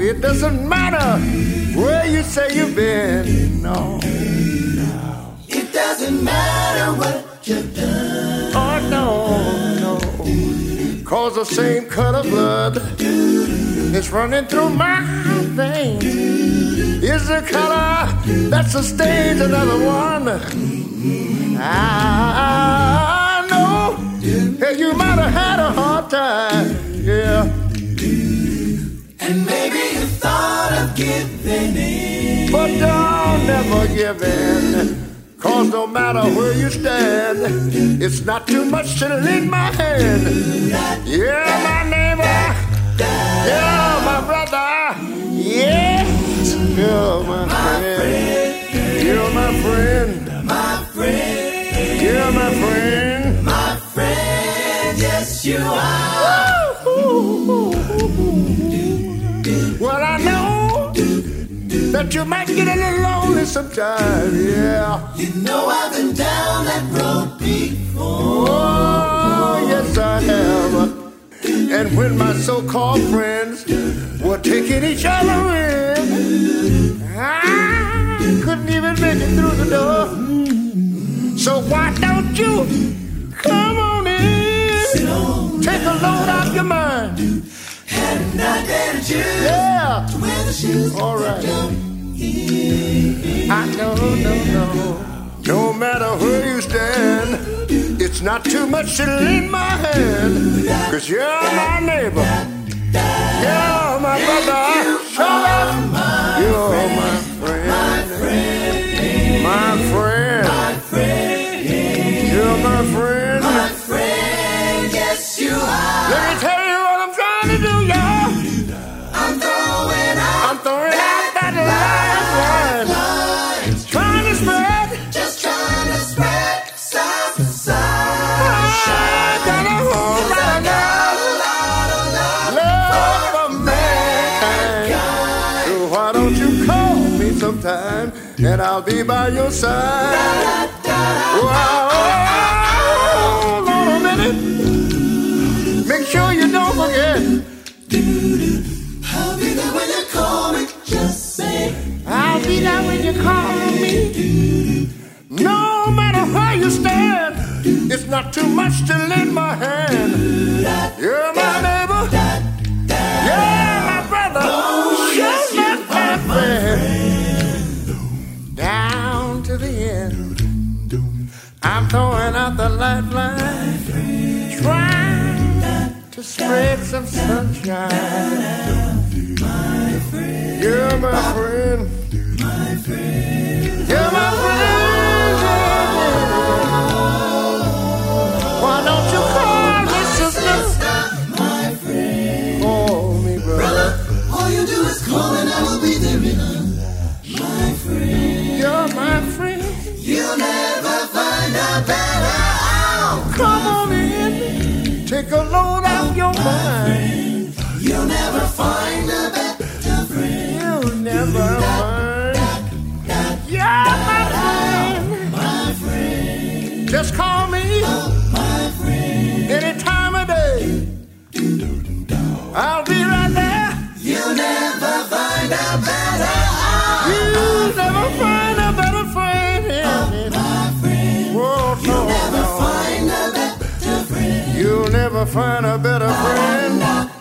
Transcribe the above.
It doesn't matter where you say you've been. No. It doesn't matter what you've done. Oh, no. 'Cause the same cut of blood is running through my veins. Is the color that sustains another one. I know that you might have had a hard time, yeah. And maybe you thought of giving in, but don't never give in. 'Cause no matter where you stand, it's not too much to lend my hand. Yeah, my neighbor, yeah, my brother, yes, you're my friend. You're my friend. my friend. You're my friend. My friend, yes you are. Well, I know that you might get a little lonely sometime, yeah. You know I've been down that road before. Oh, yes I have. And when my so-called friends were taking each other in, I couldn't even make it through the door. So why don't you come on in? Take a load off your mind. And I dare you Yeah. to wear the shoes. All right. I know. No matter where you stand, it's not too much to lend my hand. 'Cause you're my neighbor. You're my brother. Show up. You're my friend. My friend. My friend. You're my friend. My friend, yes you are. Let me tell you what I'm trying to do, y'all. I'm throwing out that lifeline. Trying to spread. Just trying to spread some sunshine. Got a whole lot of love for mankind. So why don't you call me sometime and I'll be by your side. Wow, hold on a minute. Make sure you don't forget. I'll be there when you call me. Just say I'll be there when you call me. No matter where you stand, it's not too much to lend my hand. You're my neighbor. You're my brother. You're my friend. Down to the end. I'm throwing out the lifeline. Trying to spread some sunshine. You're my friend. You're my friend. Why don't you call me sister? my friend. Call me brother. All you do is call and I will be there in my friend. You're my friend. You'll never find a better out. Come on in. Take a load off your mind. You'll never find a better friend. You'll never find. You're my friend. My friend. Just call me My friend. any time of day. I'll be right there. You'll never find a better out. You'll never find a better friend. My friend. Whoa, You'll never no. find a better friend. You'll never find a better friend.